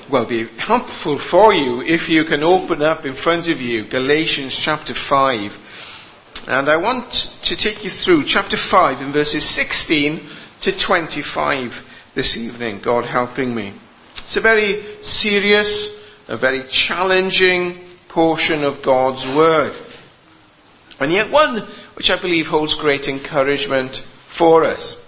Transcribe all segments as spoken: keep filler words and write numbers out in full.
well, be helpful for you if you can open up in front of you Galatians chapter five. And I want to take you through chapter five in verses sixteen to twenty-five this evening, God helping me. It's a very serious, a very challenging portion of God's Word. And yet one which I believe holds great encouragement for us.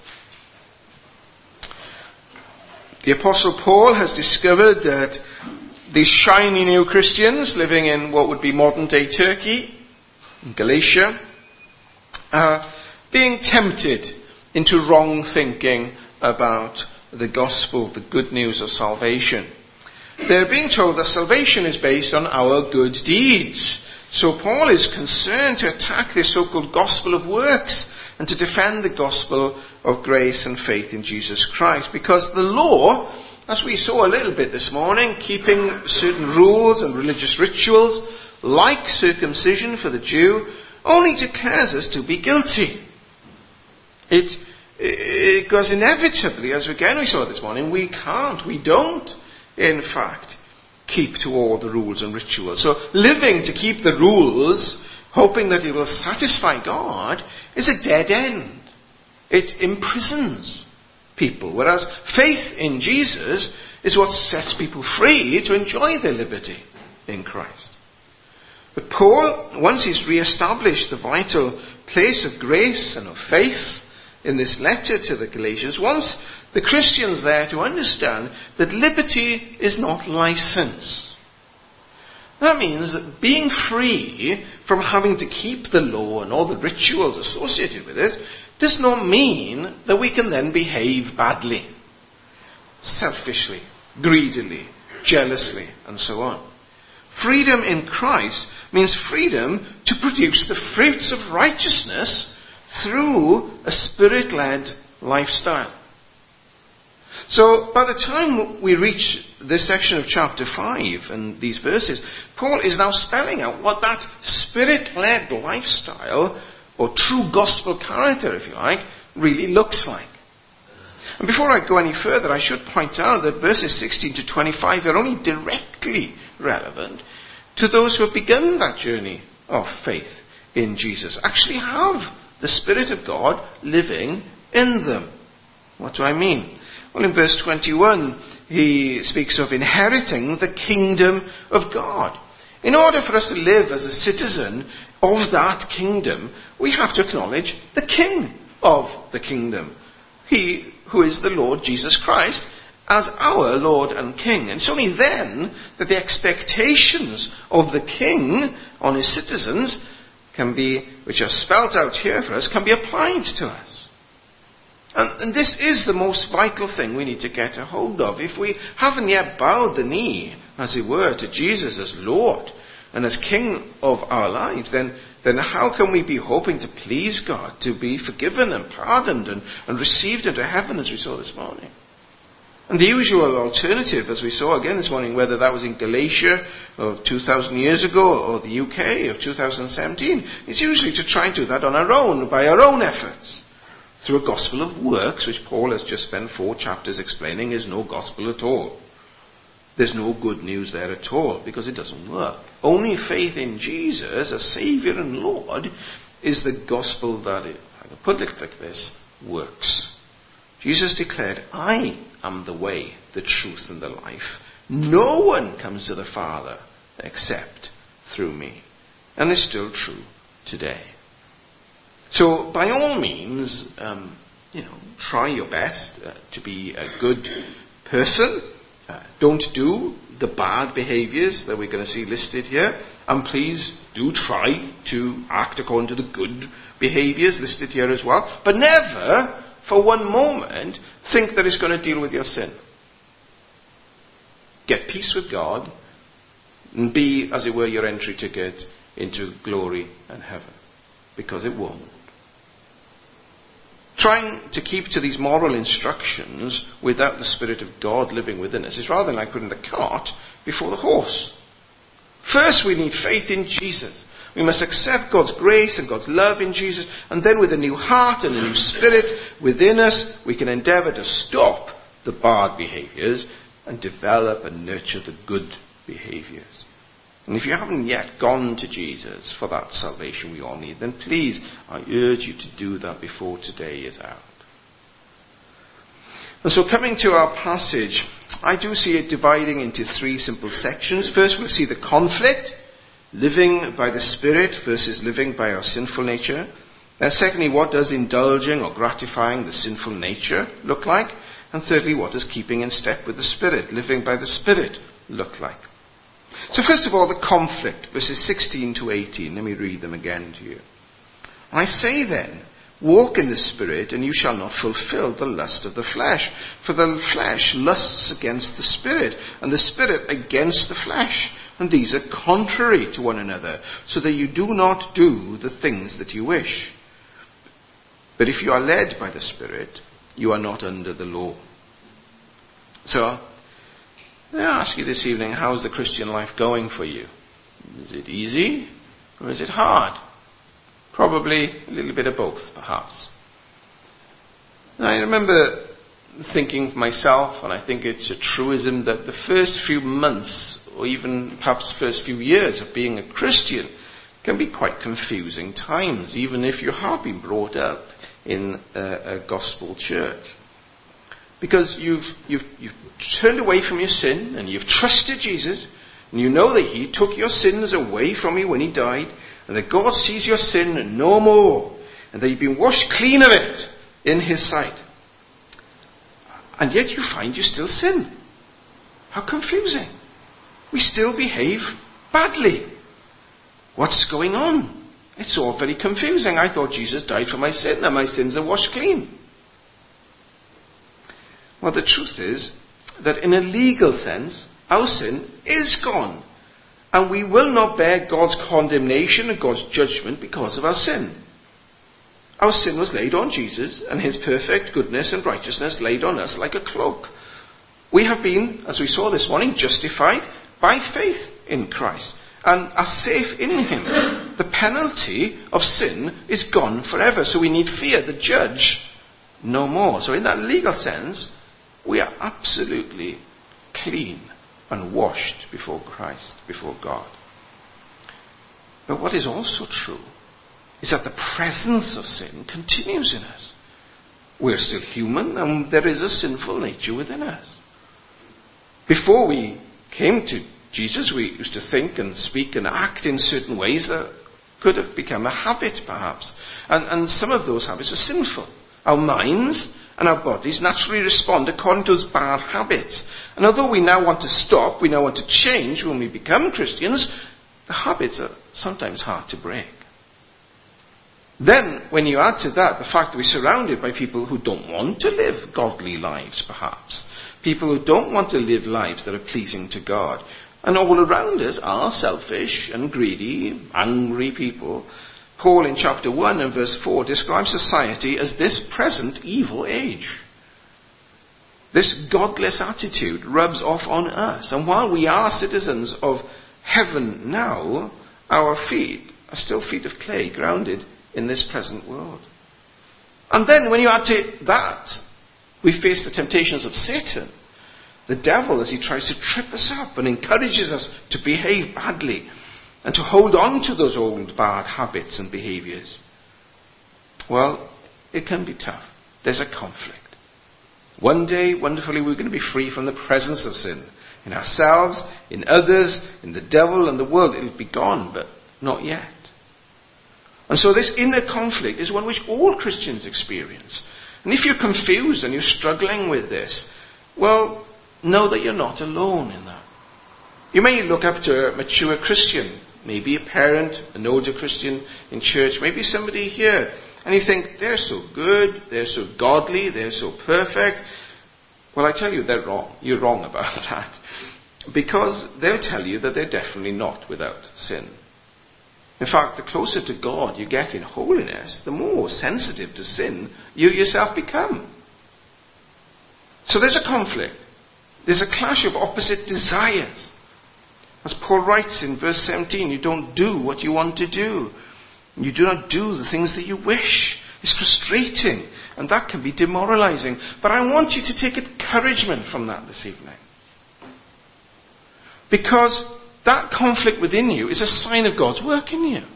The Apostle Paul has discovered that these shiny new Christians living in what would be modern day Turkey, in Galatia, are being tempted into wrong thinking about the gospel, the good news of salvation. They're being told that salvation is based on our good deeds. So Paul is concerned to attack this so-called gospel of works and to defend the gospel of grace and faith in Jesus Christ. Because the law, as we saw a little bit this morning, keeping certain rules and religious rituals, like circumcision for the Jew, only declares us to be guilty. It, it goes inevitably, as again we saw this morning, we can't, we don't, in fact, keep to all the rules and rituals. So living to keep the rules, hoping that it will satisfy God, is a dead end. It imprisons people, whereas faith in Jesus is what sets people free to enjoy their liberty in Christ. But Paul, once he's re-established the vital place of grace and of faith in this letter to the Galatians, wants the Christians there to understand that liberty is not license. That means that being free from having to keep the law and all the rituals associated with it does not mean that we can then behave badly, selfishly, greedily, jealously, and so on. Freedom in Christ means freedom to produce the fruits of righteousness through a Spirit-led lifestyle. So by the time we reach this section of chapter five and these verses, Paul is now spelling out what that Spirit-led lifestyle, or true gospel character, if you like, really looks like. And before I go any further, I should point out that verses sixteen to twenty-five are only directly relevant to those who have begun that journey of faith in Jesus, actually have the Spirit of God living in them. What do I mean? Well, in verse twenty-one, he speaks of inheriting the kingdom of God. In order for us to live as a citizen of that kingdom, we have to acknowledge the King of the kingdom. He who is the Lord Jesus Christ as our Lord and King. And it's only then that the expectations of the King on his citizens can be, which are spelt out here for us, can be applied to us. And, and this is the most vital thing we need to get a hold of. If we haven't yet bowed the knee, as it were, to Jesus as Lord and as King of our lives, then, then how can we be hoping to please God, to be forgiven and pardoned and, and received into heaven, as we saw this morning? And the usual alternative, as we saw again this morning, whether that was in Galatia of two thousand years ago or the U K of two thousand seventeen, is usually to try and do that on our own, by our own efforts, through a gospel of works, which Paul has just spent four chapters explaining is no gospel at all. There's no good news there at all, because it doesn't work. Only faith in Jesus as Saviour and Lord is the gospel that, if I can put it like this, works. Jesus declared, I am the way, the truth, and the life. No one comes to the Father except through me. And it's still true today. So, by all means, um, you know, try your best uh, to be a good person. Uh, don't do the bad behaviors that we're going to see listed here. And please do try to act according to the good behaviors listed here as well. But never, for one moment, think that it's going to deal with your sin. Get peace with God and be, as it were, your entry ticket into glory and heaven. Because it won't. Trying to keep to these moral instructions without the Spirit of God living within us is rather like putting the cart before the horse. First, we need faith in Jesus. We must accept God's grace and God's love in Jesus, and then with a new heart and a new spirit within us, we can endeavour to stop the bad behaviours and develop and nurture the good behaviors. And if you haven't yet gone to Jesus for that salvation we all need, then please, I urge you to do that before today is out. And so coming to our passage, I do see it dividing into three simple sections. First, we'll see the conflict, living by the Spirit versus living by our sinful nature. Then secondly, what does indulging or gratifying the sinful nature look like? And thirdly, what does keeping in step with the Spirit, living by the Spirit, look like? So first of all, the conflict, verses sixteen to eighteen. Let me read them again to you. I say then, walk in the Spirit, and you shall not fulfill the lust of the flesh. For the flesh lusts against the Spirit, and the Spirit against the flesh. And these are contrary to one another, so that you do not do the things that you wish. But if you are led by the Spirit, you are not under the law. So, I ask you this evening, how's the Christian life going for you? Is it easy, or is it hard? Probably a little bit of both, perhaps. And I remember thinking myself, and I think it's a truism, that the first few months, or even perhaps first few years of being a Christian, can be quite confusing times, even if you have been brought up in a, a gospel church. Because you've, you've, you've turned away from your sin, and you've trusted Jesus, and you know that He took your sins away from you when He died, and that God sees your sin no more, and that you've been washed clean of it in His sight. And yet you find you still sin. How confusing. We still behave badly. What's going on? It's all very confusing. I thought Jesus died for my sin, and my sins are washed clean. Well, the truth is that in a legal sense, our sin is gone. And we will not bear God's condemnation and God's judgment because of our sin. Our sin was laid on Jesus, and His perfect goodness and righteousness laid on us like a cloak. We have been, as we saw this morning, justified by faith in Christ and are safe in Him. The penalty of sin is gone forever, so we need fear the judge no more. So in that legal sense, we are absolutely clean and washed before Christ, before God. But what is also true is that the presence of sin continues in us. We're still human, and there is a sinful nature within us. Before we came to Jesus, we used to think and speak and act in certain ways that could have become a habit, perhaps. And, and some of those habits are sinful. Our minds and our bodies naturally respond according to those bad habits. And although we now want to stop, we now want to change when we become Christians, the habits are sometimes hard to break. Then, when you add to that the fact that we're surrounded by people who don't want to live godly lives, perhaps, people who don't want to live lives that are pleasing to God, and all around us are selfish and greedy, angry people, Paul in chapter one and verse four describes society as this present evil age. This godless attitude rubs off on us. And while we are citizens of heaven now, our feet are still feet of clay grounded in this present world. And then when you add to that, we face the temptations of Satan, the devil, as he tries to trip us up and encourages us to behave badly and to hold on to those old bad habits and behaviors. Well, it can be tough. There's a conflict. One day, wonderfully, we're going to be free from the presence of sin. In ourselves, in others, in the devil and the world. It'll be gone, but not yet. And so this inner conflict is one which all Christians experience. And if you're confused and you're struggling with this, well, know that you're not alone in that. You may look up to a mature Christian, maybe a parent, an older Christian in church, maybe somebody here, and you think, they're so good, they're so godly, they're so perfect. Well, I tell you, they're wrong. You're wrong about that. Because they'll tell you that they're definitely not without sin. In fact, the closer to God you get in holiness, the more sensitive to sin you yourself become. So there's a conflict. There's a clash of opposite desires. As Paul writes in verse seventeen, you don't do what you want to do. You do not do the things that you wish. It's frustrating, and that can be demoralizing. But I want you to take encouragement from that this evening. Because that conflict within you is a sign of God's work in you.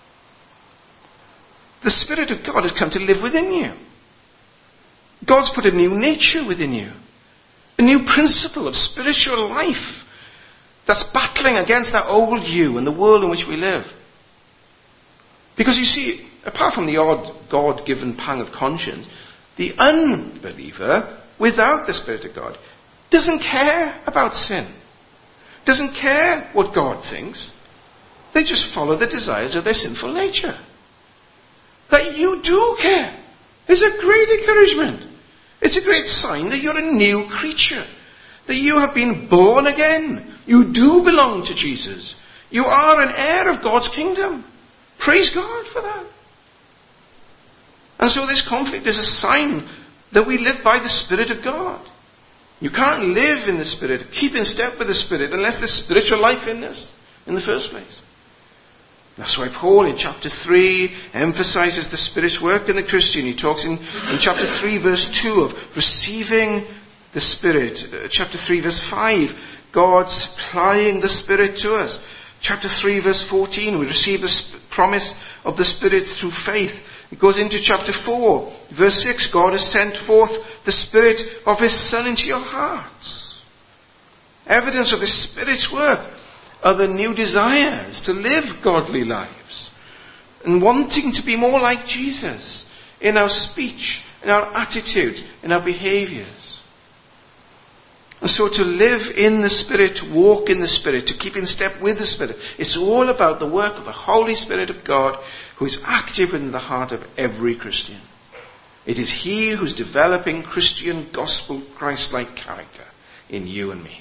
The Spirit of God has come to live within you. God's put a new nature within you. A new principle of spiritual life that's battling against that old you and the world in which we live. Because you see, apart from the odd God-given pang of conscience, the unbeliever, without the Spirit of God, doesn't care about sin. Doesn't care what God thinks. They just follow the desires of their sinful nature. That you do care is a great encouragement. It's a great sign that you're a new creature. That you have been born again. You do belong to Jesus. You are an heir of God's kingdom. Praise God for that. And so this conflict is a sign that we live by the Spirit of God. You can't live in the Spirit, keep in step with the Spirit, unless there's spiritual life in us in the first place. That's why Paul in chapter three emphasizes the Spirit's work in the Christian. He talks in, in chapter three verse two of receiving the Spirit. Uh, chapter three verse five, God supplying the Spirit to us. Chapter three verse fourteen, we receive the sp- promise of the Spirit through faith. It goes into chapter four, verse six, God has sent forth the Spirit of His Son into your hearts. Evidence of the Spirit's work are the new desires to live godly lives and wanting to be more like Jesus in our speech, in our attitude, in our behaviors. And so to live in the Spirit, to walk in the Spirit, to keep in step with the Spirit, it's all about the work of the Holy Spirit of God who is active in the heart of every Christian. It is He who's developing Christian gospel Christ-like character in you and me.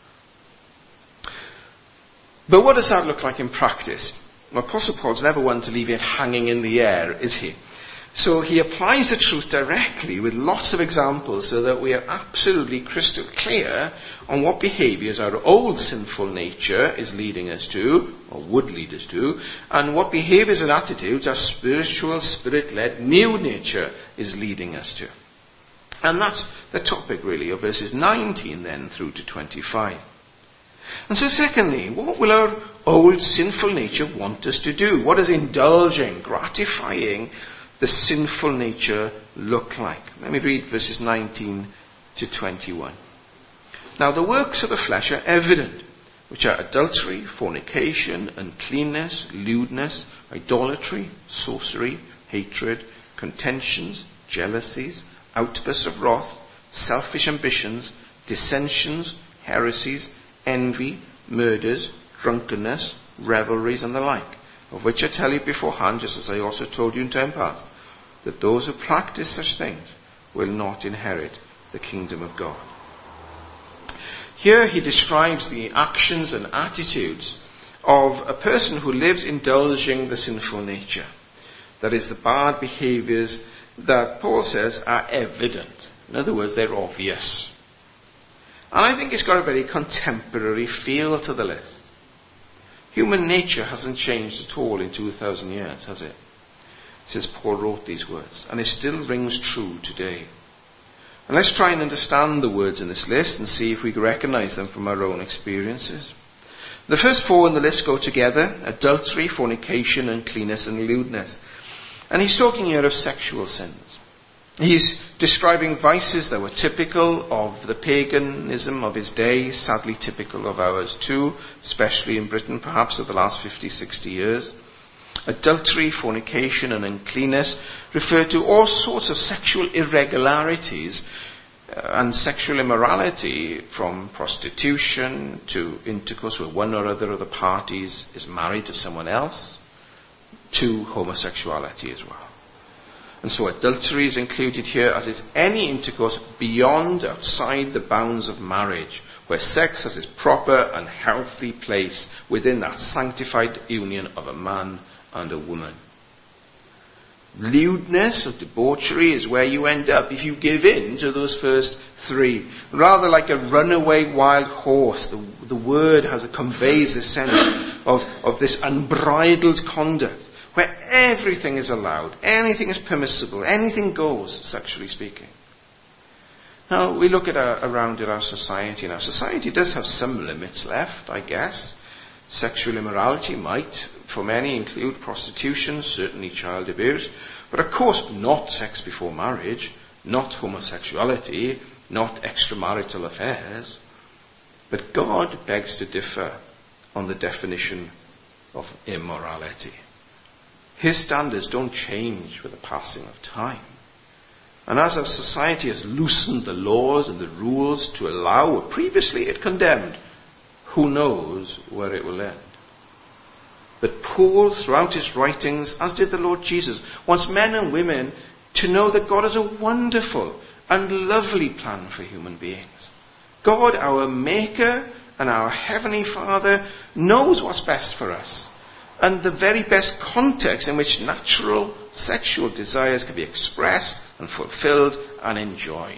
But what does that look like in practice? Well, Apostle Paul's never one to leave it hanging in the air, is he? So he applies the truth directly with lots of examples so that we are absolutely crystal clear on what behaviors our old sinful nature is leading us to, or would lead us to, and what behaviors and attitudes our spiritual, spirit-led new nature is leading us to. And that's the topic really of verses nineteen then through to twenty-five. And so secondly, what will our old sinful nature want us to do? What does indulging, gratifying the sinful nature look like? Let me read verses nineteen to twenty-one. Now the works of the flesh are evident, which are adultery, fornication, uncleanness, lewdness, idolatry, sorcery, hatred, contentions, jealousies, outbursts of wrath, selfish ambitions, dissensions, heresies, envy, murders, drunkenness, revelries, and the like, of which I tell you beforehand, just as I also told you in time past, that those who practice such things will not inherit the kingdom of God. Here he describes the actions and attitudes of a person who lives indulging the sinful nature. That is, the bad behaviors that Paul says are evident. In other words, they're obvious. And I think it's got a very contemporary feel to the list. Human nature hasn't changed at all in two thousand years, has it? Since Paul wrote these words. And it still rings true today. And let's try and understand the words in this list and see if we can recognize them from our own experiences. The first four in the list go together: adultery, fornication, uncleanness, and lewdness. And he's talking here of sexual sins. He's describing vices that were typical of the paganism of his day, sadly typical of ours too, especially in Britain perhaps of the last fifty, sixty years. Adultery, fornication, and uncleanness refer to all sorts of sexual irregularities uh, and sexual immorality, from prostitution to intercourse where one or other of the parties is married to someone else, to homosexuality as well. And so adultery is included here, as is any intercourse beyond, outside the bounds of marriage, where sex has its proper and healthy place within that sanctified union of a man and a woman. Lewdness or debauchery is where you end up if you give in to those first three. Rather like a runaway wild horse, the, the word has conveys this sense of, of this unbridled conduct, where everything is allowed, anything is permissible, anything goes, sexually speaking. Now, we look at our, around at our society, and our society does have some limits left, I guess. Sexual immorality might, for many, include prostitution, certainly child abuse, but of course not sex before marriage, not homosexuality, not extramarital affairs. But God begs to differ on the definition of immorality. His standards don't change with the passing of time. And as our society has loosened the laws and the rules to allow what previously it condemned, who knows where it will end. But Paul, throughout his writings, as did the Lord Jesus, wants men and women to know that God has a wonderful and lovely plan for human beings. God, our Maker and our Heavenly Father, knows what's best for us, and the very best context in which natural sexual desires can be expressed and fulfilled and enjoyed.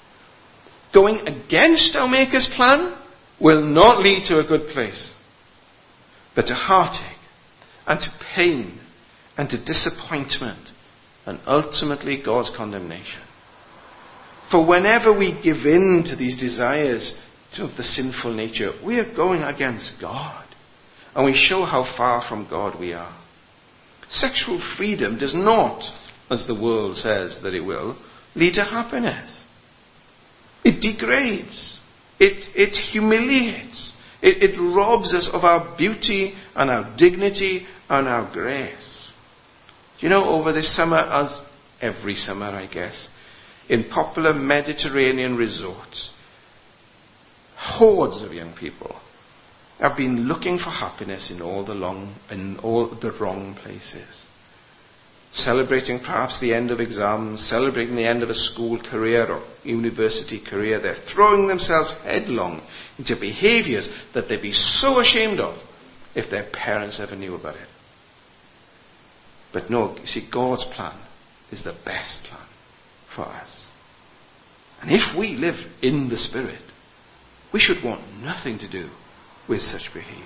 Going against our Maker's plan will not lead to a good place, but to heartache and to pain and to disappointment and ultimately God's condemnation. For whenever we give in to these desires of the sinful nature, we are going against God, and we show how far from God we are. Sexual freedom does not, as the world says that it will, lead to happiness. It degrades. It, it humiliates. It, it robs us of our beauty and our dignity and our grace. Do you know, over this summer, as every summer I guess, in popular Mediterranean resorts, hordes of young people have been looking for happiness in all the long, in all the wrong places. Celebrating perhaps the end of exams, celebrating the end of a school career or university career, they're throwing themselves headlong into behaviors that they'd be so ashamed of if their parents ever knew about it. But no, you see, God's plan is the best plan for us. And if we live in the Spirit, we should want nothing to do with such behavior.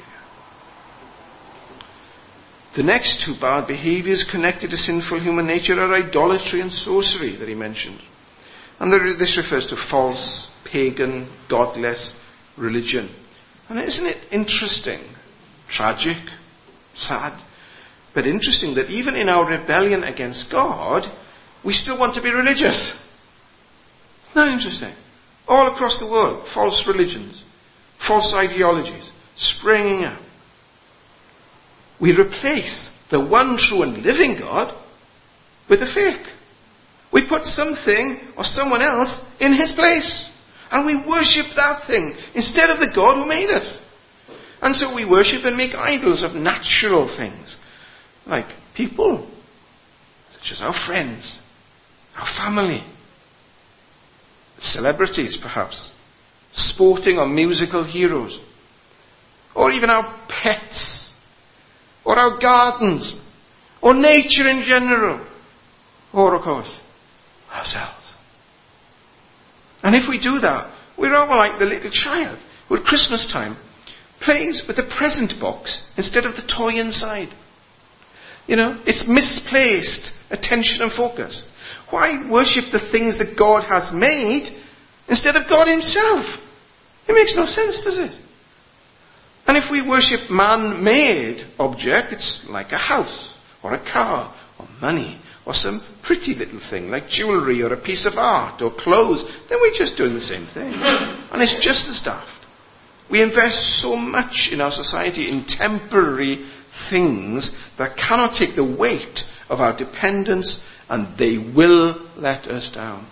The next two bad behaviors connected to sinful human nature are idolatry and sorcery that he mentioned. And this refers to false, pagan, godless religion. And isn't it interesting, tragic, sad, but interesting that even in our rebellion against God, we still want to be religious. Isn't that interesting? All across the world, false religions, false ideologies, springing up. We replace the one true and living God with the fake. We put something or someone else in his place. And we worship that thing instead of the God who made us. And so we worship and make idols of natural things, like people, such as our friends, our family, celebrities perhaps, sporting or musical heroes, or even our pets, or our gardens, or nature in general, or of course, ourselves. And if we do that, we're all like the little child who at Christmas time plays with the present box instead of the toy inside. You know, it's misplaced attention and focus. Why worship the things that God has made instead of God himself? It makes no sense, does it? And if we worship man-made objects like a house or a car or money or some pretty little thing like jewellery or a piece of art or clothes, then we're just doing the same thing. And it's just as daft. We invest so much in our society in temporary things that cannot take the weight of our dependence, and they will let us down.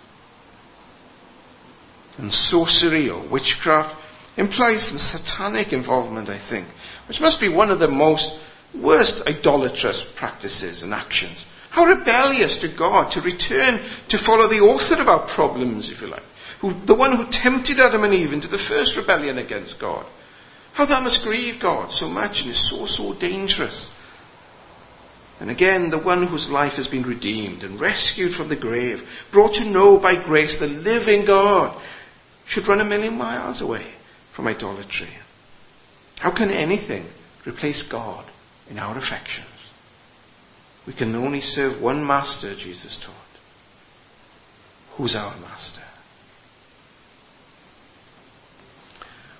And sorcery or witchcraft implies some satanic involvement, I think, which must be one of the most worst idolatrous practices and actions. How rebellious to God to return to follow the author of our problems, if you like, who, the one who tempted Adam and Eve into the first rebellion against God. How that must grieve God so much and is so, so dangerous. And again, the one whose life has been redeemed and rescued from the grave, brought to know by grace the living God, should run a million miles away from idolatry. How can anything replace God in our affections? We can only serve one master, Jesus taught. Who's our master?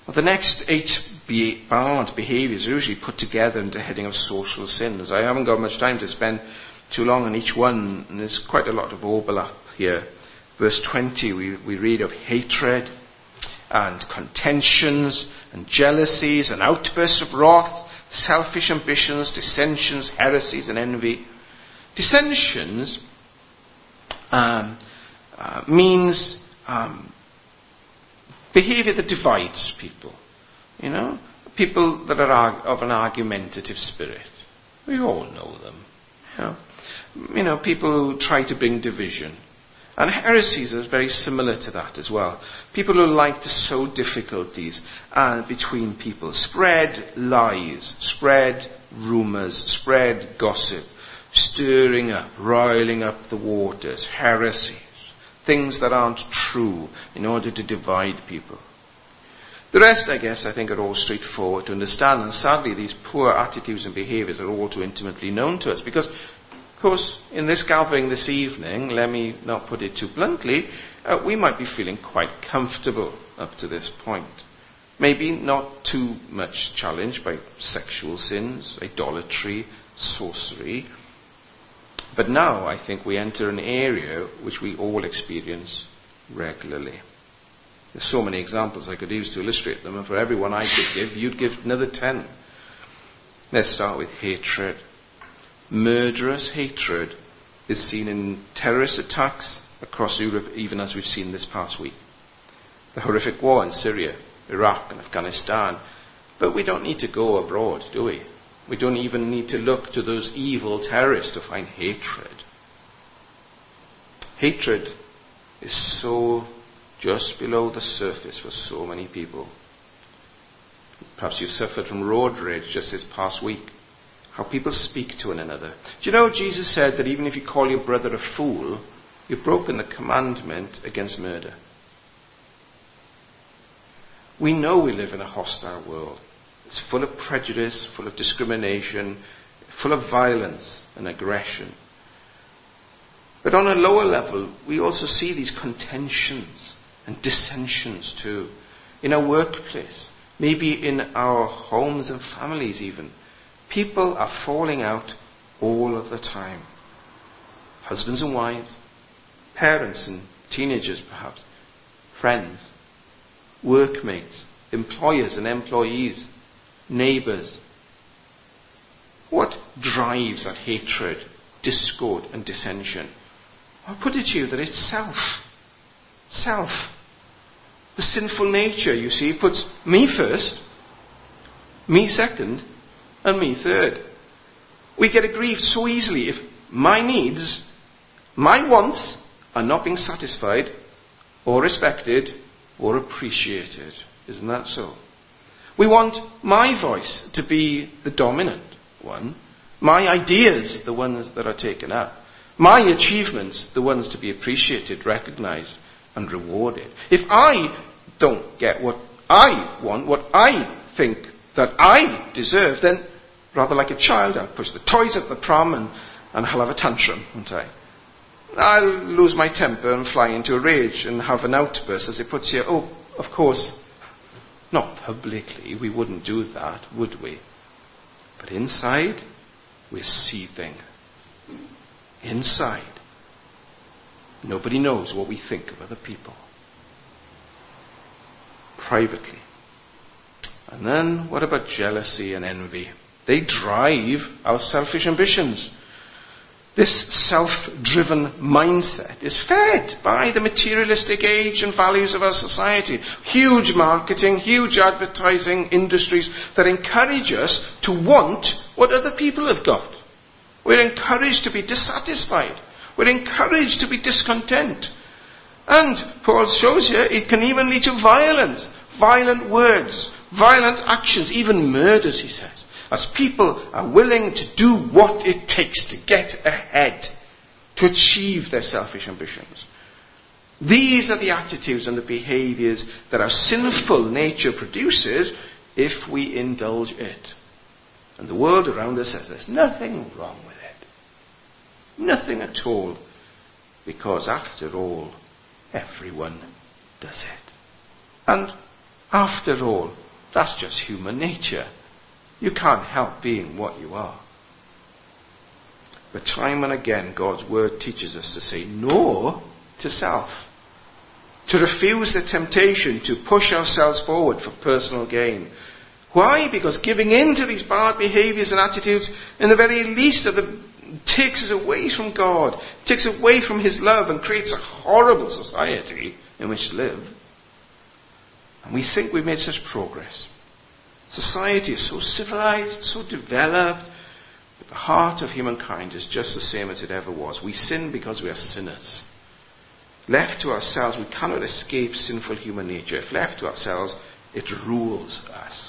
Well, the next eight be- bad behaviours are usually put together under the heading of social sins. I haven't got much time to spend too long on each one, and there's quite a lot of overlap here. Verse twenty, we, we read of hatred and contentions and jealousies and outbursts of wrath, selfish ambitions, dissensions, heresies and envy. Dissensions um, uh, means um, behaviour that divides people. You know, people that are arg- of an argumentative spirit. We all know them. You know, you know, people who try to bring division. And heresies are very similar to that as well. People who like to sow difficulties uh, between people, spread lies, spread rumours, spread gossip, stirring up, riling up the waters, heresies, things that aren't true in order to divide people. The rest, I guess, I think are all straightforward to understand, and sadly these poor attitudes and behaviours are all too intimately known to us because, of course, in this gathering this evening, let me not put it too bluntly, uh, we might be feeling quite comfortable up to this point. Maybe not too much challenged by sexual sins, idolatry, sorcery. But now I think we enter an area which we all experience regularly. There's so many examples I could use to illustrate them, and for every one I could give, you'd give another ten. Let's start with hatred. Murderous hatred is seen in terrorist attacks across Europe, even as we've seen this past week. The horrific war in Syria, Iraq and Afghanistan. But we don't need to go abroad, do we? We don't even need to look to those evil terrorists to find hatred. Hatred is so just below the surface for so many people. Perhaps you've suffered from road rage just this past week. How people speak to one another. Do you know Jesus said that even if you call your brother a fool, you've broken the commandment against murder? We know we live in a hostile world. It's full of prejudice, full of discrimination, full of violence and aggression. But on a lower level, we also see these contentions and dissensions too. In our workplace, maybe in our homes and families even. People are falling out all of the time. Husbands and wives, parents and teenagers perhaps, friends, workmates, employers and employees, neighbours. What drives that hatred, discord and dissension? I'll put it to you that it's self. Self. The sinful nature, you see, puts me first, me second, and me third. We get aggrieved so easily if my needs, my wants are not being satisfied or respected or appreciated. Isn't that so? We want my voice to be the dominant one, my ideas the ones that are taken up, my achievements the ones to be appreciated, recognized and rewarded. If I don't get what I want, what I think that I deserve, then rather like a child, I'll push the toys at the pram and, and I'll have a tantrum, won't I? I'll lose my temper and fly into a rage and have an outburst, as it puts here. Oh, of course, not publicly, we wouldn't do that, would we? But inside, we're seething. Inside, nobody knows what we think of other people. Privately. And then, what about jealousy and envy? They drive our selfish ambitions. This self-driven mindset is fed by the materialistic age and values of our society. Huge marketing, huge advertising industries that encourage us to want what other people have got. We're encouraged to be dissatisfied. We're encouraged to be discontent. And Paul shows here it can even lead to violence, violent words, violent actions, even murders, he says. As people are willing to do what it takes to get ahead, to achieve their selfish ambitions. These are the attitudes and the behaviors that our sinful nature produces if we indulge it. And the world around us says there's nothing wrong with it. Nothing at all. Because after all, everyone does it. And After all, that's just human nature. You can't help being what you are. But time and again, God's word teaches us to say no to self. To refuse the temptation to push ourselves forward for personal gain. Why? Because giving in to these bad behaviors and attitudes, in the very least of them, takes us away from God, takes away from His love, and creates a horrible society in which to live. And we think we've made such progress. Society is so civilized, so developed, but the heart of humankind is just the same as it ever was. We sin because we are sinners. Left to ourselves, we cannot escape sinful human nature. If left to ourselves, it rules us.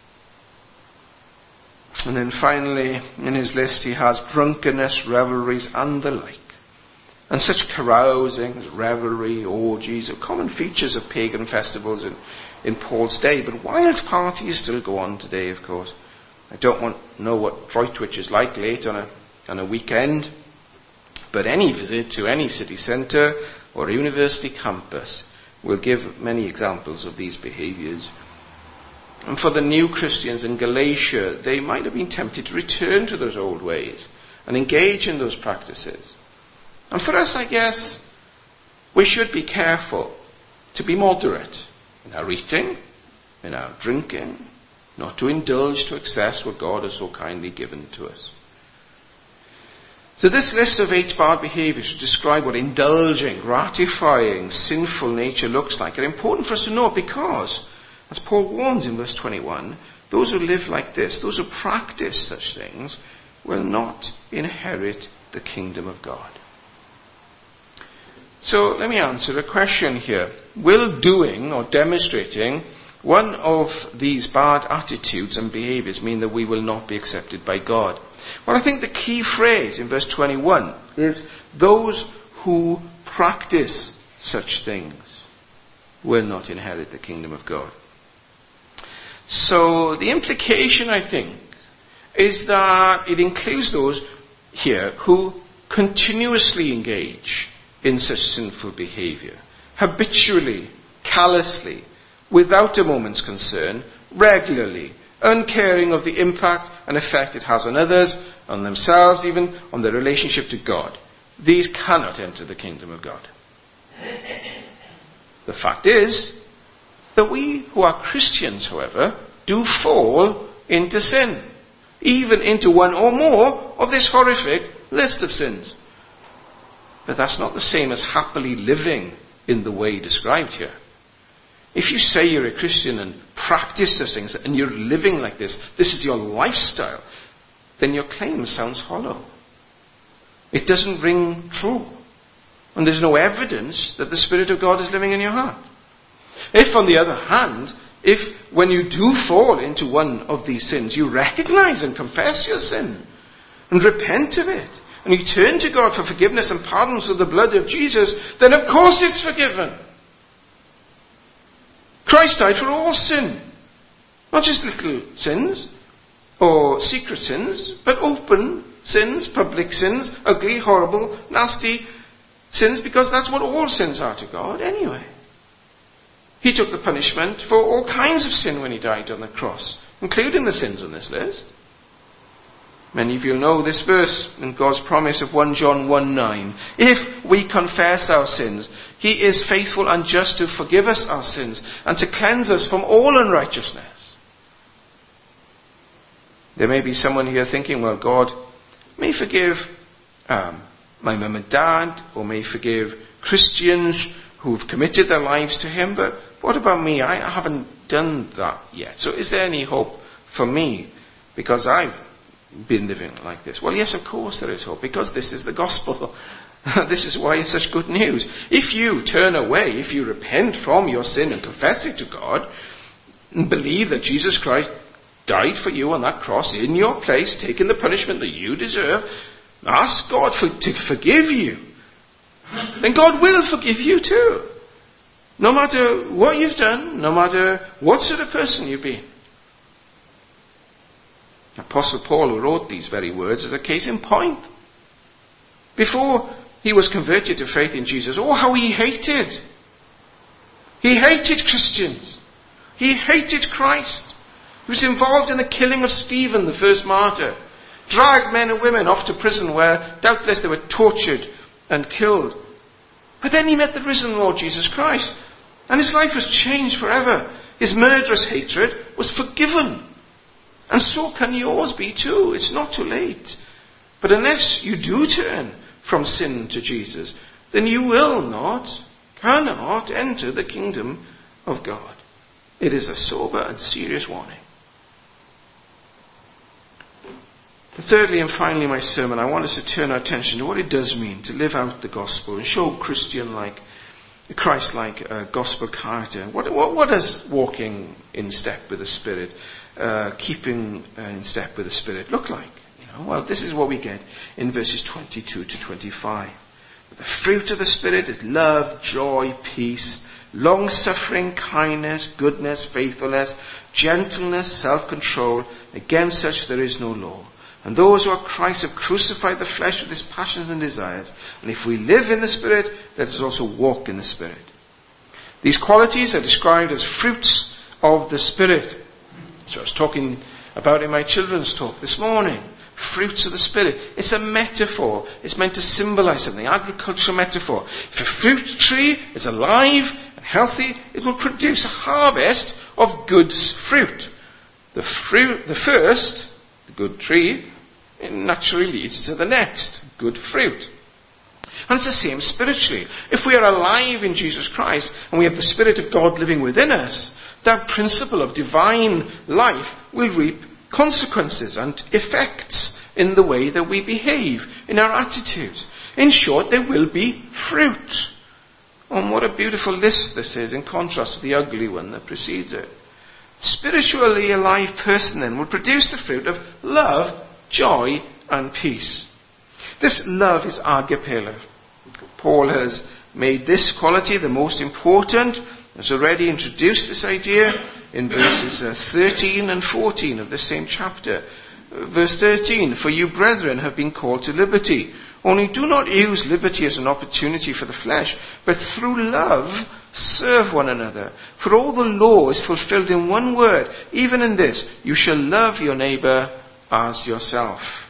And then finally, in his list, he has drunkenness, revelries, and the like. And such carousings, revelry, orgies are common features of pagan festivals in, in Paul's day. But wild parties still go on today, of course. I don't want to know what Droitwich is like late on a, on a weekend. But any visit to any city centre or university campus will give many examples of these behaviours. And for the new Christians in Galatia, they might have been tempted to return to those old ways and engage in those practices. And for us, I guess, we should be careful to be moderate in our eating, in our drinking, not to indulge to excess what God has so kindly given to us. So this list of eight bad behaviours to describe what indulging, gratifying, sinful nature looks like are important for us to know, because as Paul warns in verse twenty-one, those who live like this, those who practice such things, will not inherit the kingdom of God. So let me answer a question here. Will doing or demonstrating one of these bad attitudes and behaviors mean that we will not be accepted by God? Well, I think the key phrase in verse twenty-one is those who practice such things will not inherit the kingdom of God. So the implication, I think, is that it includes those here who continuously engage in such sinful behavior, habitually, callously, without a moment's concern, regularly, uncaring of the impact and effect it has on others, on themselves even, on their relationship to God. These cannot enter the kingdom of God. The fact is that we who are Christians, however, do fall into sin, even into one or more of this horrific list of sins. But that's not the same as happily living in the way described here. If you say you're a Christian and practice those things and you're living like this, this is your lifestyle, then your claim sounds hollow. It doesn't ring true. And there's no evidence that the Spirit of God is living in your heart. If, on the other hand, if when you do fall into one of these sins, you recognize and confess your sin and repent of it, and you turn to God for forgiveness and pardon through the blood of Jesus, then of course it's forgiven. Christ died for all sin. Not just little sins or secret sins, but open sins, public sins, ugly, horrible, nasty sins, because that's what all sins are to God anyway. He took the punishment for all kinds of sin when he died on the cross, including the sins on this list. Many of you know this verse and God's promise of First John one nine. If we confess our sins, He is faithful and just to forgive us our sins and to cleanse us from all unrighteousness. There may be someone here thinking, well, God may forgive um, my mum and dad, or may forgive Christians who've committed their lives to Him, but what about me? I haven't done that yet. So is there any hope for me because I've been living like this? Well, yes, of course there is hope, because this is the gospel. This is why it's such good news. If you turn away, if you repent from your sin and confess it to God, and believe that Jesus Christ died for you on that cross in your place, taking the punishment that you deserve, ask God for, to forgive you, then God will forgive you too. No matter what you've done, no matter what sort of person you've been. Apostle Paul, who wrote these very words, is a case in point. Before he was converted to faith in Jesus, oh, how he hated. He hated Christians. He hated Christ. He was involved in the killing of Stephen, the first martyr. Dragged men and women off to prison where doubtless they were tortured and killed. But then he met the risen Lord Jesus Christ. And his life was changed forever. His murderous hatred was forgiven. And so can yours be too. It's not too late. But unless you do turn from sin to Jesus, then you will not, cannot enter the kingdom of God. It is a sober and serious warning. But thirdly and finally, my sermon, I want us to turn our attention to what it does mean to live out the gospel and show Christian-like, Christ-like uh, gospel character. What, what, what does walking in step with the Spirit, uh, keeping uh, in step with the Spirit look like? You know, well, this is what we get in verses twenty-two to twenty-five. The fruit of the Spirit is love, joy, peace, long-suffering, kindness, goodness, faithfulness, gentleness, self-control. Against such there is no law. And those who are Christ have crucified the flesh with its passions and desires. And if we live in the Spirit, let us also walk in the Spirit. These qualities are described as fruits of the Spirit. So I was talking about in my children's talk this morning. Fruits of the Spirit. It's a metaphor. It's meant to symbolize something. Agricultural metaphor. If a fruit tree is alive and healthy, it will produce a harvest of good fruit. The fruit, the first, the good tree, it naturally leads to the next, good fruit. And it's the same spiritually. If we are alive in Jesus Christ and we have the Spirit of God living within us, that principle of divine life will reap consequences and effects in the way that we behave, in our attitudes. In short, there will be fruit. And what a beautiful list this is in contrast to the ugly one that precedes it. Spiritually alive person then will produce the fruit of love, joy, and peace. This love is agape love. Paul has made this quality the most important. Has already introduced this idea in verses uh, thirteen and fourteen of the same chapter. Uh, verse thirteen, for you brethren have been called to liberty. Only do not use liberty as an opportunity for the flesh, but through love serve one another. For all the law is fulfilled in one word, even in this, you shall love your neighbor as yourself.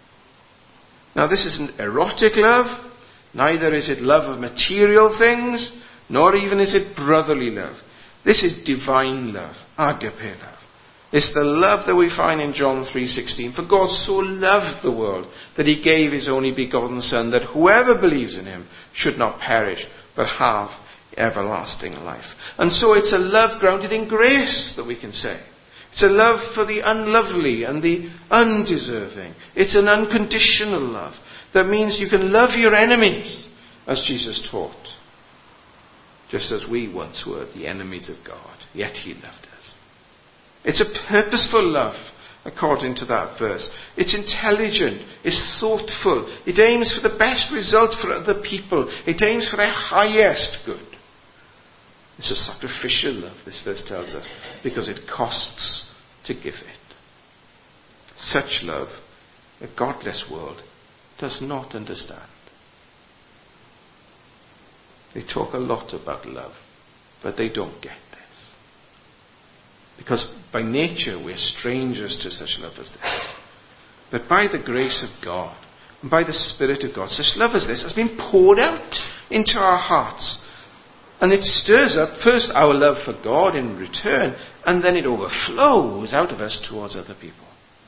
Now this isn't erotic love, neither is it love of material things, nor even is it brotherly love. This is divine love, agape love. It's the love that we find in John three sixteen. For God so loved the world that he gave his only begotten Son, that whoever believes in him should not perish, but have everlasting life. And so it's a love grounded in grace that we can say. It's a love for the unlovely and the undeserving. It's an unconditional love. That means you can love your enemies, as Jesus taught. Just as we once were the enemies of God, yet he loved us. It's a purposeful love, according to that verse. It's intelligent. It's thoughtful. It aims for the best result for other people. It aims for their highest good. It's a sacrificial love, this verse tells us, because it costs to give it. Such love, a godless world does not understand. They talk a lot about love, but they don't get this. Because by nature we're strangers to such love as this. But by the grace of God, and by the Spirit of God, such love as this has been poured out into our hearts. And it stirs up first our love for God in return, and then it overflows out of us towards other people.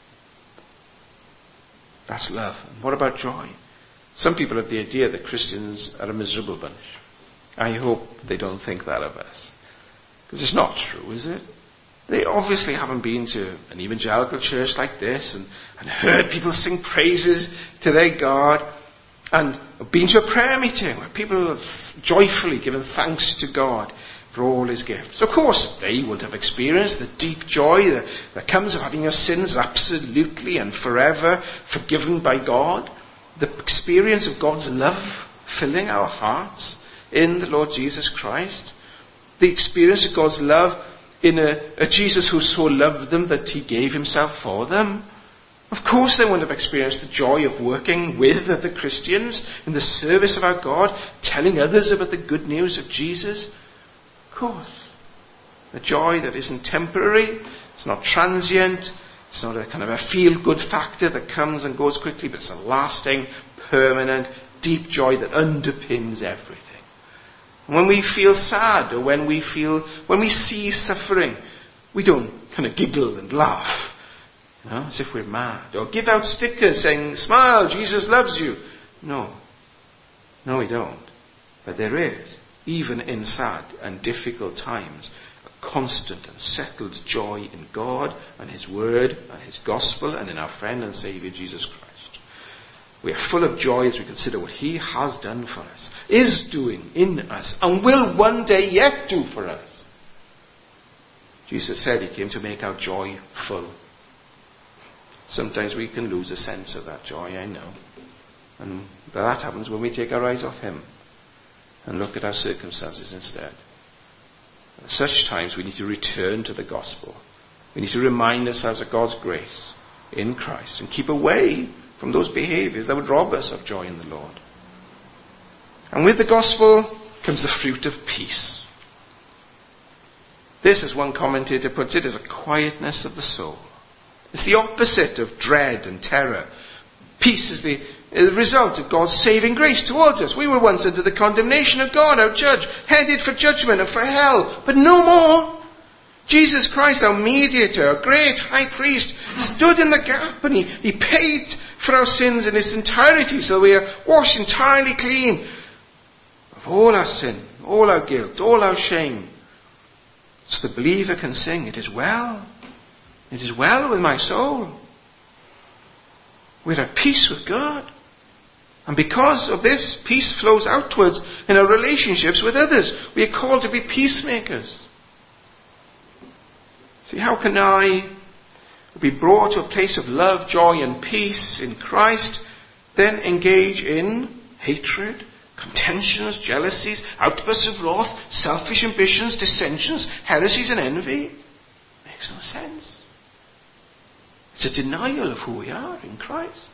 That's love. And what about joy? Some people have the idea that Christians are a miserable bunch. I hope they don't think that of us. Because it's not true, is it? They obviously haven't been to an evangelical church like this and, and heard people sing praises to their God, and been to a prayer meeting where people have joyfully given thanks to God for all his gifts. Of course, they would have experienced the deep joy that, that comes of having your sins absolutely and forever forgiven by God. The experience of God's love filling our hearts in the Lord Jesus Christ. The experience of God's love in a, a Jesus who so loved them that he gave himself for them. Of course they wouldn't have experienced the joy of working with other Christians in the service of our God, telling others about the good news of Jesus. Of course. A joy that isn't temporary, it's not transient, it's not a kind of a feel-good factor that comes and goes quickly, but it's a lasting, permanent, deep joy that underpins everything. And when we feel sad, or when we feel, when we see suffering, we don't kind of giggle and laugh, you know, as if we're mad, or give out stickers saying, smile, Jesus loves you. No. No, we don't. But there is, even in sad and difficult times, a constant and settled joy in God and His Word and His Gospel and in our friend and Saviour Jesus Christ. We are full of joy as we consider what He has done for us, is doing in us, and will one day yet do for us. Jesus said He came to make our joy full. Sometimes we can lose a sense of that joy, I know. And that happens when we take our eyes off Him and look at our circumstances instead. At such times we need to return to the gospel. We need to remind ourselves of God's grace in Christ and keep away from those behaviors that would rob us of joy in the Lord. And with the gospel comes the fruit of peace. This, as one commentator puts it, is a quietness of the soul. It's the opposite of dread and terror. Peace is the, the result of God's saving grace towards us. We were once under the condemnation of God, our judge, headed for judgment and for hell, but no more. Jesus Christ, our mediator, our great high priest, stood in the gap and he, he paid for our sins in its entirety, so we are washed entirely clean of all our sin, all our guilt, all our shame. So the believer can sing, it is well. It is well with my soul. We're at peace with God. And because of this, peace flows outwards in our relationships with others. We are called to be peacemakers. See, how can I be brought to a place of love, joy and peace in Christ, then engage in hatred, contentions, jealousies, outbursts of wrath, selfish ambitions, dissensions, heresies and envy? Makes no sense. It's a denial of who we are in Christ.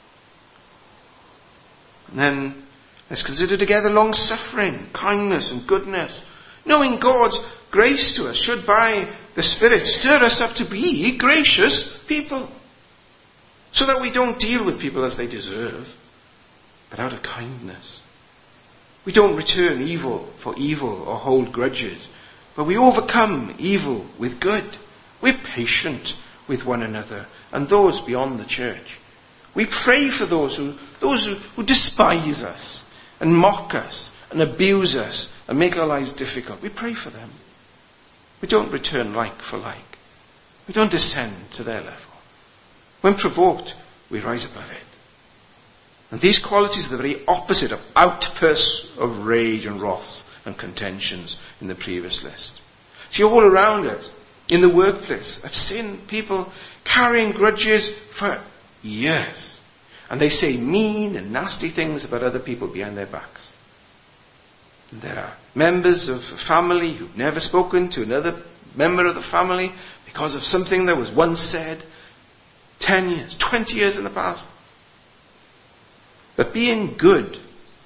And then let's consider together long suffering, kindness and goodness. Knowing God's grace to us should by the Spirit stir us up to be gracious people. So that we don't deal with people as they deserve, but out of kindness. We don't return evil for evil or hold grudges, but we overcome evil with good. We're patient with one another and those beyond the church. We pray for those who those who, who despise us and mock us and abuse us and make our lives difficult. We pray for them. We don't return like for like. We don't descend to their level. When provoked, we rise above it. And these qualities are the very opposite of outbursts of rage and wrath and contentions in the previous list. See, all around us, in the workplace, I've seen people carrying grudges for years. And they say mean and nasty things about other people behind their backs. And there are members of a family who've never spoken to another member of the family because of something that was once said ten years, twenty years in the past. But being good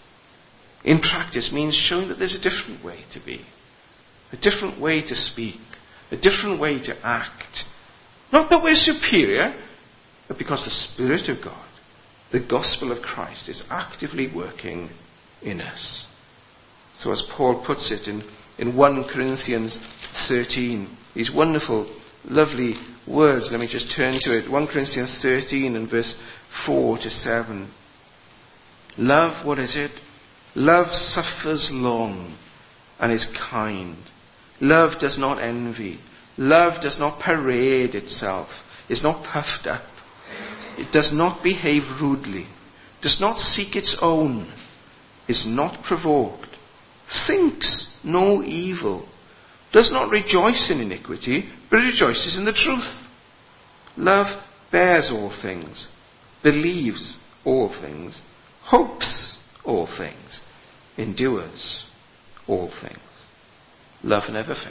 in practice means showing that there's a different way to be, a different way to speak, a different way to act. Not that we're superior, but because the Spirit of God, the gospel of Christ, is actively working in us. So as Paul puts it in, in First Corinthians thirteen, these wonderful, lovely words, let me just turn to it. First Corinthians thirteen and verse four to seven. Love, what is it? Love suffers long and is kind. Love does not envy. Love does not parade itself, is not puffed up. It does not behave rudely, does not seek its own, is not provoked, thinks no evil, does not rejoice in iniquity, but rejoices in the truth. Love bears all things, believes all things, hopes all things, endures all things. Love never fails.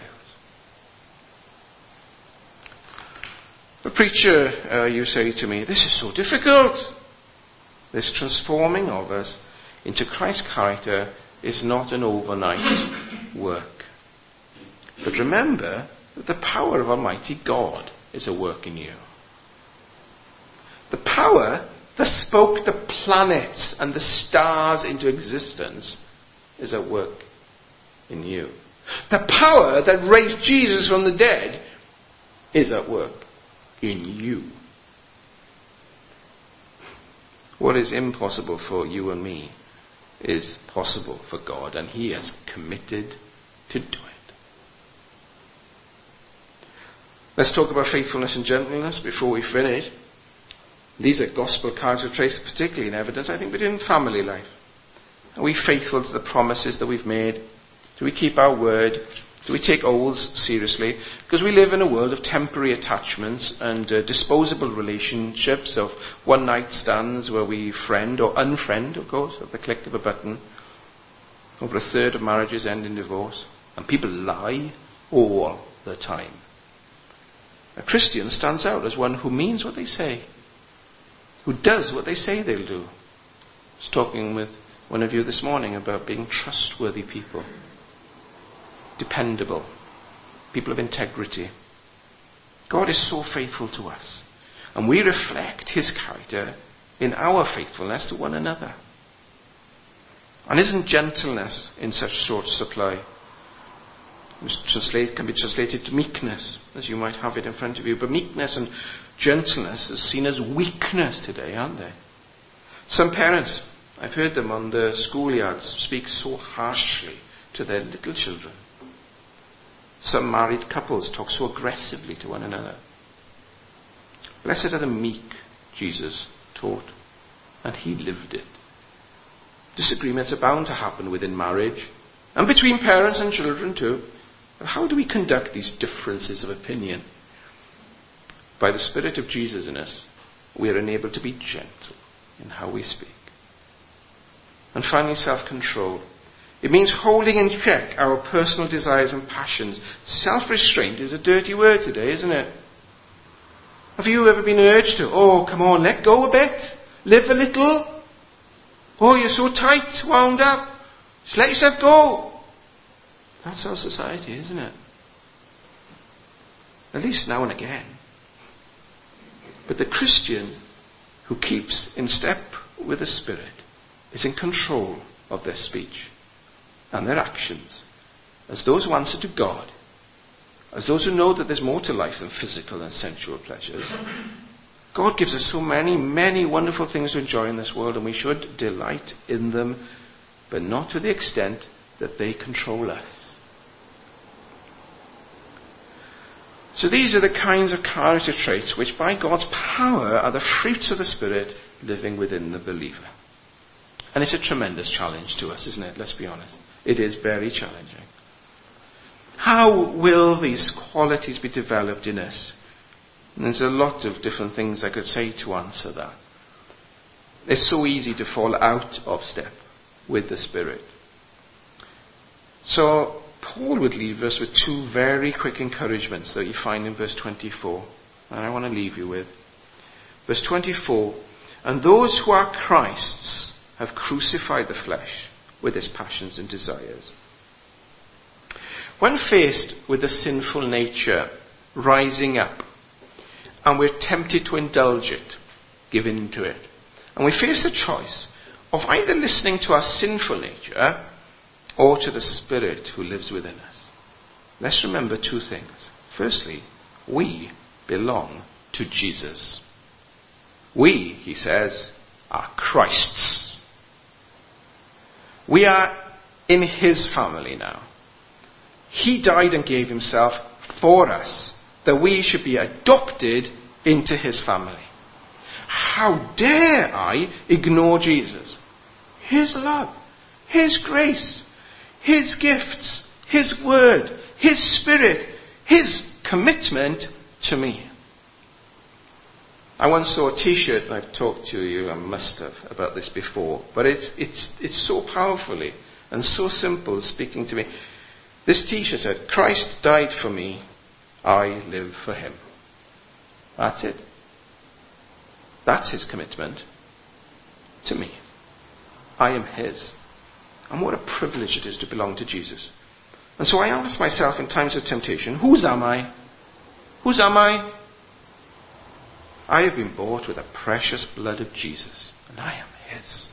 A preacher, uh, you say to me, this is so difficult. This transforming of us into Christ's character is not an overnight work. But remember, that the power of Almighty God is at work in you. The power that spoke the planets and the stars into existence is at work in you. The power that raised Jesus from the dead is at work in you. What is impossible for you and me is possible for God, and He has committed to do it. Let's talk about faithfulness and gentleness before we finish. These are gospel character traits, particularly in evidence, I think, but in family life. Are we faithful to the promises that we've made? Do we keep our word? Do we take oaths seriously? Because we live in a world of temporary attachments and uh, disposable relationships, of one-night stands where we friend or unfriend, of course, at the click of a button. Over a third of marriages end in divorce. And people lie all the time. A Christian stands out as one who means what they say, who does what they say they'll do. I was talking with one of you this morning about being trustworthy people, dependable, people of integrity. God is so faithful to us, and we reflect His character in our faithfulness to one another. And isn't gentleness in such short supply? It can be translated to meekness, as you might have it in front of you. But meekness and gentleness is seen as weakness today, aren't they? Some parents, I've heard them on the schoolyards, speak so harshly to their little children. Some married couples talk so aggressively to one another. Blessed are the meek, Jesus taught, and He lived it. Disagreements are bound to happen within marriage, and between parents and children too. But how do we conduct these differences of opinion? By the Spirit of Jesus in us, we are enabled to be gentle in how we speak. And finally, self-control. It means holding in check our personal desires and passions. Self-restraint is a dirty word today, isn't it? Have you ever been urged to, oh, come on, let go a bit, live a little? Oh, you're so tight, wound up. Just let yourself go. That's our society, isn't it? At least now and again. But the Christian who keeps in step with the Spirit is in control of their speech and their actions as those who answer to God, as those who know that there's more to life than physical and sensual pleasures. God gives us so many, many wonderful things to enjoy in this world, and we should delight in them, but not to the extent that they control us. So these are the kinds of character traits which by God's power are the fruits of the Spirit living within the believer. And it's a tremendous challenge to us, isn't it? Let's be honest. It is very challenging. How will these qualities be developed in us? And there's a lot of different things I could say to answer that. It's so easy to fall out of step with the Spirit. So Paul would leave us with two very quick encouragements that you find in verse twenty-four. And I want to leave you with. Verse twenty-four, and those who are Christ's have crucified the flesh with its passions and desires. When faced with the sinful nature rising up, and we're tempted to indulge it, give in to it, and we face the choice of either listening to our sinful nature or to the Spirit who lives within us, let's remember two things. Firstly, we belong to Jesus. We, he says, are Christ's. We are in His family now. He died and gave Himself for us, that we should be adopted into His family. How dare I ignore Jesus? His love, His grace, His gifts, His word, His Spirit, His commitment to me. I once saw a t-shirt, and I've talked to you, I must have, about this before, but it's, it's, it's so powerfully and so simple speaking to me. This t-shirt said, Christ died for me, I live for Him. That's it. That's His commitment to me. I am His. And what a privilege it is to belong to Jesus. And so I ask myself in times of temptation, whose am I? Whose am I? I have been bought with the precious blood of Jesus, and I am his.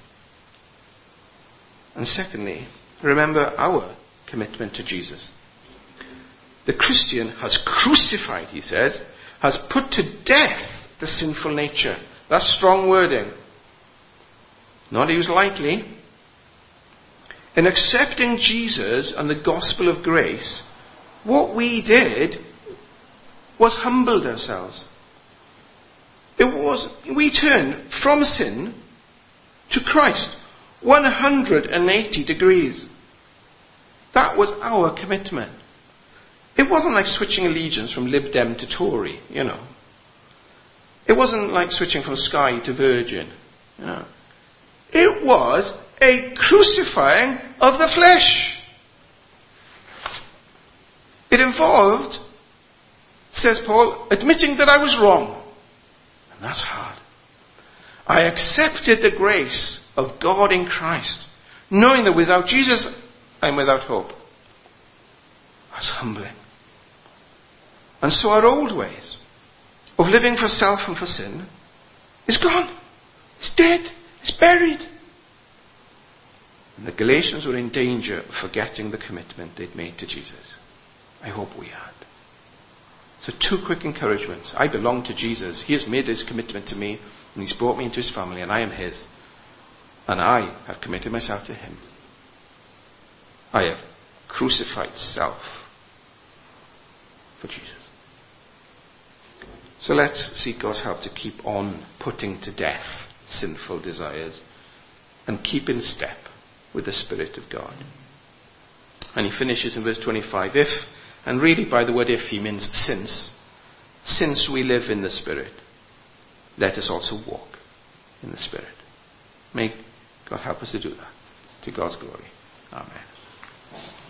And secondly, remember our commitment to Jesus. The Christian has crucified, he says, has put to death the sinful nature. That's strong wording. Not used lightly. In accepting Jesus and the gospel of grace, what we did was humbled ourselves. It was, we turned from sin to Christ. one hundred eighty degrees. That was our commitment. It wasn't like switching allegiance from Lib Dem to Tory, you know. It wasn't like switching from Sky to Virgin, you know. It was a crucifying of the flesh. It involved, says Paul, admitting that I was wrong. And that's hard. I accepted the grace of God in Christ, knowing that without Jesus, I'm without hope. That's humbling. And so our old ways of living for self and for sin is gone. It's dead. It's buried. And the Galatians were in danger of forgetting the commitment they'd made to Jesus. I hope we had. So two quick encouragements. I belong to Jesus. He has made his commitment to me, and he's brought me into his family, and I am his. And I have committed myself to him. I have crucified self for Jesus. So let's seek God's help to keep on putting to death sinful desires and keep in step with the Spirit of God. And he finishes in verse twenty-five, if, and really by the word if he means since, since we live in the Spirit, let us also walk in the Spirit. May God help us to do that, to God's glory. Amen.